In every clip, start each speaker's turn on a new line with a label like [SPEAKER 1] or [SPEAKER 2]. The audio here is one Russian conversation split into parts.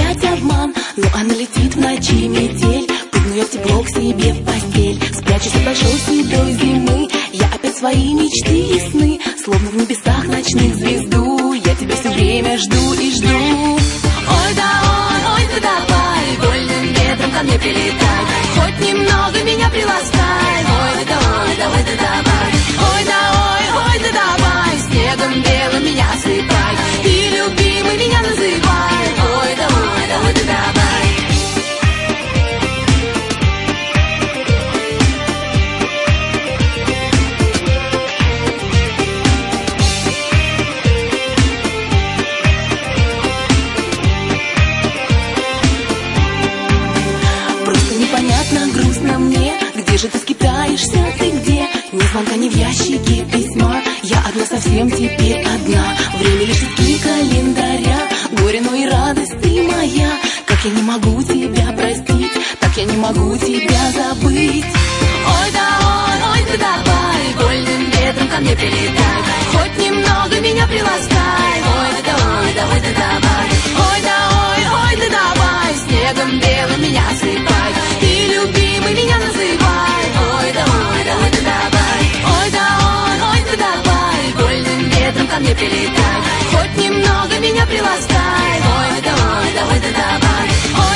[SPEAKER 1] опять обман, но она летит в ночи метель. Прыгну я в тепло к себе в постель, спрячусь от большой седой зимы. Я опять свои мечты и сны, словно в небесах ночных звезду. Я тебя все время жду и жду. Ой да давай, вольным ветром ко мне прилетай, хоть немного меня приласкай. Ой да давай, ой да давай, снегом белым меня осыпай, и любимый меня называй. Ой да давай. Грустно мне, где же ты скитаешься, ты где? Ни звонка, ни в ящике письма, я одна совсем теперь одна. Время лишь часы календаря, горе, но и радость ты моя. Как я не могу тебя простить, так я не могу тебя забыть. Ой да давай, вольным ветром ко мне прилетай, хоть немного меня приласкай. Ой да давай, ой да давай, снегом белым меня осыпай, и любимый меня называй. Ой да давай, ой да давай, вольным ветром ко мне прилетай, хоть немного меня приласкай. Ой да давай, ой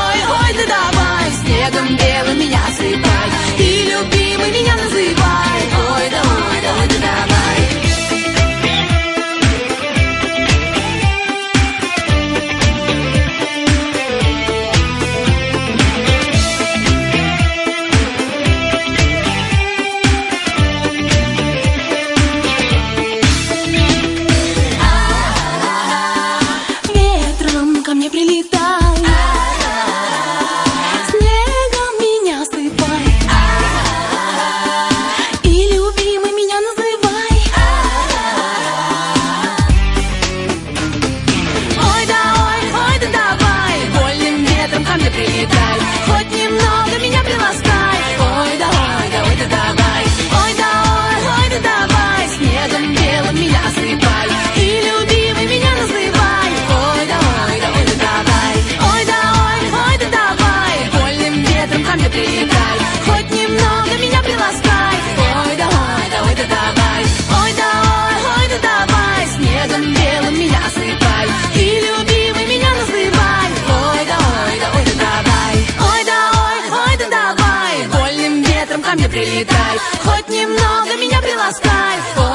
[SPEAKER 1] да давай, снегом белым меня осыпай, и любимый меня называй. Ой да давай. Прилетай, хоть немного меня приласкай.